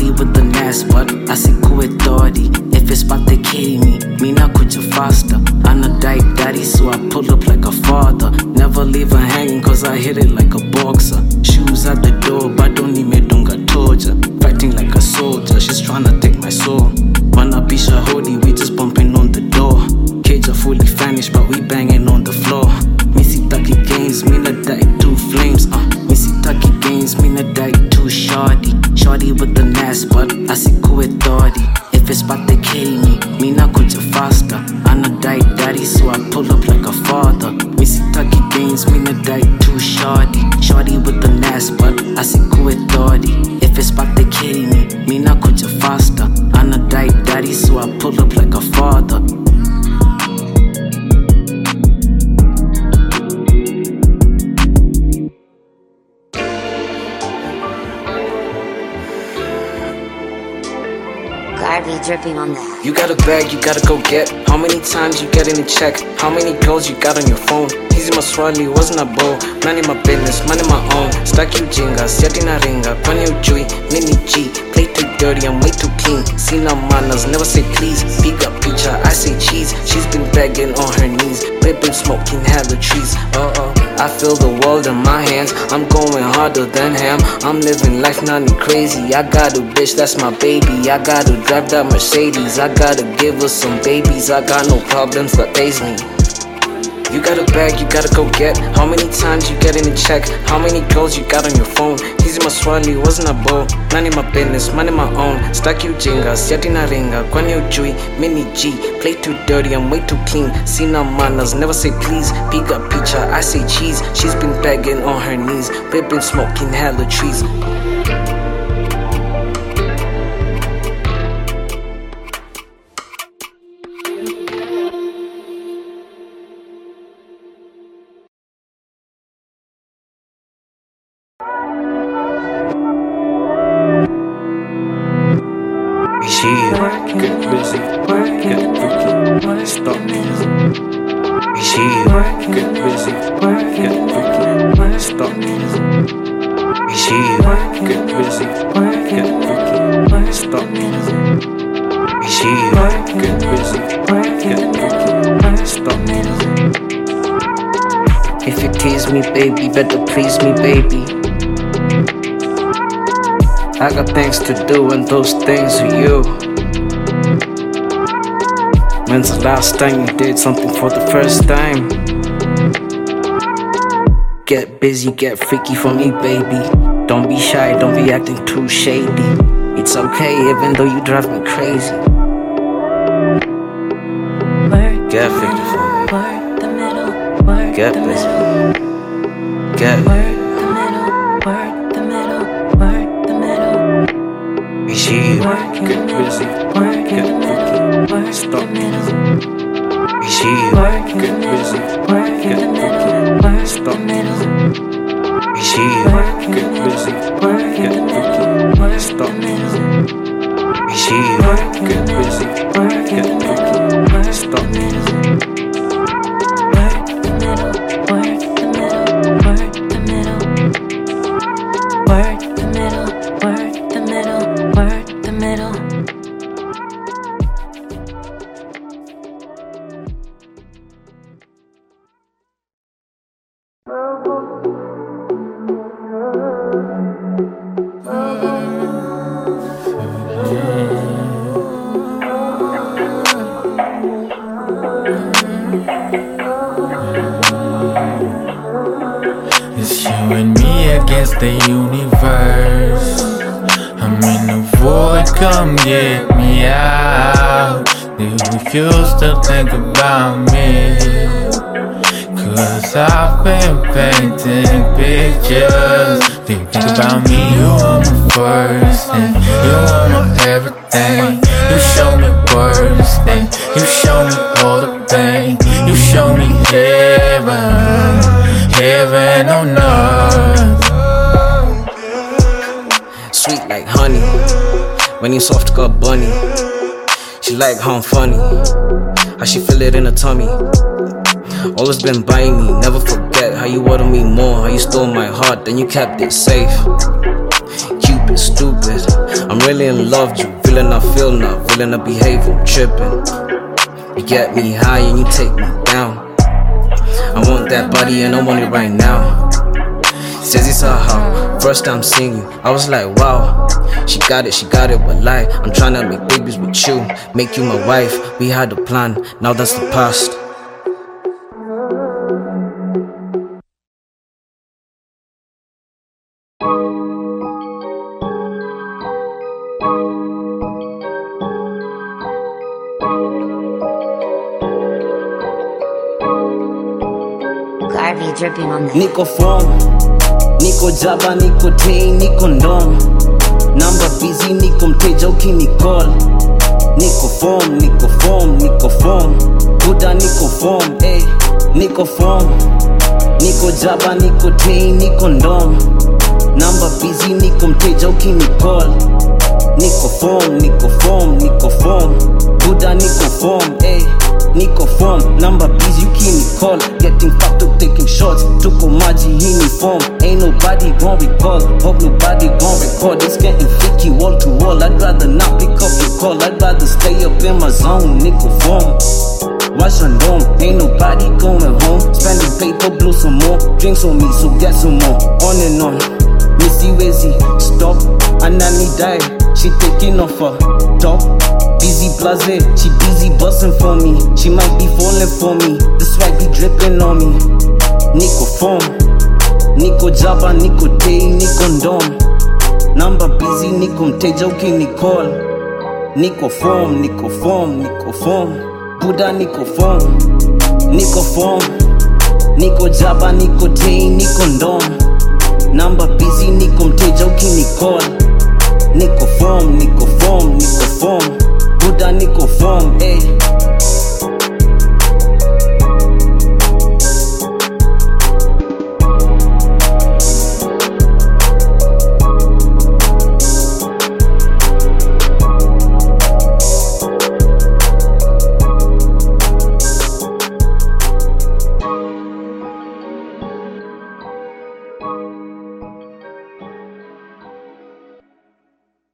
shorty with the nas, but asikuwe thordy. If it's about the kidding me, mina kuja faster. I'm a dyke daddy, so I pull up like a father. Never leave her hanging, cause I hit it like a boxer. Shoes at the door, but don't need me dunga torture. Fighting like a soldier, she's tryna take my soul. Wanna be shahodi, we just bumping on the door. Cage are fully famished, but we banging on the floor. Missy Taki games, mina dyke two flames. Missy Taki games, mina dyke two shorty. Shorty with the nas, but asikuwe thordy. If it's about the kidding me, mina kuja faster. I'm a dyke daddy, so I pull up like a father. Missy Taki games, mina dyke two shorty. Shorty with the nas, but asikuwe thordy. If it's about the kidding me, mina kuja faster. I'm a dyke daddy, so I pull up like a father. Dripping on that. You got a bag, you gotta go get. How many times you get in a check? How many girls you got on your phone? Hizi maswali wasn't a bow. None my business, money my own. Stack you jinga, siati na ringa. Kwani ujui, mini G. Play too dirty, I'm way too clean. Sina manners, never say please. Big up picture, I say cheese. She's been begging on her knees. We've been smoking hella trees. I feel the world in my hands. I'm going harder than him. I'm living life nothing crazy. I got a bitch, that's my baby. I gotta drive that Mercedes. I gotta give her some babies. I got no problems that pays me. You got a bag, you gotta go get. How many times you get in a check? How many girls you got on your phone? Hizi maswali wasn't a bow. None my business, money my own. Stack you jinga, siati na ringa. Kwani ujui, mini G. Play too dirty, I'm way too clean. Sina manners, never say please. Big up picture, I say cheese. She's been begging on her knees. We've been smoking hella trees. Get busy, get freaky, stop. We see you. Get busy, get freaky, stop. We see you. Get busy, get freaky, stop. We see you. Get busy, get freaky, stop. If you tease me, baby, better please me, baby. I got things to do and those things are you. When's the last time you did something for the first time? Get busy, get freaky for me, baby. Don't be shy, don't be acting too shady. It's okay even though you drive me crazy. Get freaky for me. Get busy. Get we see you. Get busy, get freaky, stop. We see you. Get busy, get freaky, stop. We see you. Get busy, get freaky, stop. We see you. Get busy, get freaky, stop. It's you and me against the universe. I'm in the void, come get me out. Do you still think about me? Cause I've been painting pictures. Do you think about me? You are my first thing, you are my everything. You show me worse thing, you show me all the pain. You show me heaven, heaven on earth. Sweet like honey, when you soft got bunny. She like how I'm funny, how she feel it in her tummy. Always been by me, never forget how you wanted me more. How you stole my heart, then you kept it safe. Cupid, stupid, I'm ready million loved you, villain I feel now, villain I behave, I'm tripping. You get me high and you take me down. I want that body and I want it right now. Says it's her how, first time seeing you, I was like wow. She got it, but lie. I'm tryna make babies with you, make you my wife. We had a plan, now that's the past. Garvey dripping on that. Niko form, niko jaba, niko tain, niko ndom. Number busy, niko mteja ukinicall. Niko form, niko form, niko form. Buda niko form, eh. Niko form, niko jaba, niko tain, niko ndom. Number busy, niko mteja ukinicall. Niko form, niko form, niko form. Buda niko form, eh. Niko form, number busy, you keep me call. Getting fucked up, taking shots. Tuko maji, he me form. Ain't nobody gon' recall. Hope nobody gon' record. It's getting freaky wall to wall. I'd rather not pick up your call. I'd rather stay up in my zone. Niko form, watch on dome. Ain't nobody going home. Spending paper, blow some more. Drinks on me, so get some more. On and on. Missy Wizzy, stop. Anani die. She taking off her top. Busy blase, she busy bustin' for me. She might be falling for me. The swag be dripping on me. Niko form, niko jaba, niko tay, niko ndom. Number busy, niko mteja ukinicall. Niko form, niko form, niko form. Buda niko form, niko form. Niko jaba, niko tay, niko ndom. Number busy, niko mteja ukinicall. Niko form, niko form, niko form. Buda niko form, eh.